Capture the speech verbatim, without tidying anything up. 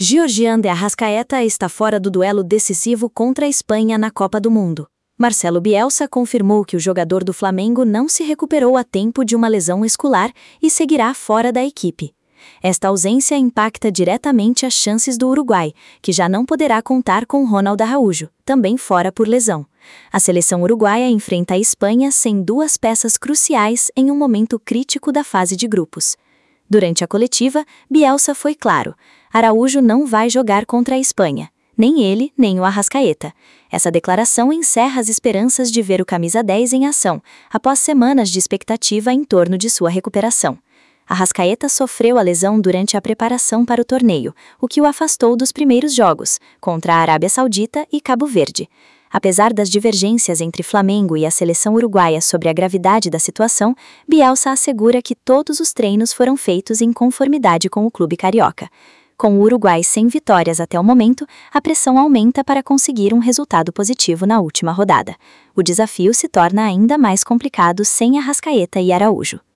Georgian de Arrascaeta está fora do duelo decisivo contra a Espanha na Copa do Mundo. Marcelo Bielsa confirmou que o jogador do Flamengo não se recuperou a tempo de uma lesão muscular e seguirá fora da equipe. Esta ausência impacta diretamente as chances do Uruguai, que já não poderá contar com Ronald Araújo, também fora por lesão. A seleção uruguaia enfrenta a Espanha sem duas peças cruciais em um momento crítico da fase de grupos. Durante a coletiva, Bielsa foi claro: Araújo não vai jogar contra a Espanha. Nem ele, nem o Arrascaeta. Essa declaração encerra as esperanças de ver o camisa dez em ação, após semanas de expectativa em torno de sua recuperação. Arrascaeta sofreu a lesão durante a preparação para o torneio, o que o afastou dos primeiros jogos, contra a Arábia Saudita e Cabo Verde. Apesar das divergências entre Flamengo e a seleção uruguaia sobre a gravidade da situação, Bielsa assegura que todos os treinos foram feitos em conformidade com o clube carioca. Com o Uruguai sem vitórias até o momento, a pressão aumenta para conseguir um resultado positivo na última rodada. O desafio se torna ainda mais complicado sem Arrascaeta e Araújo.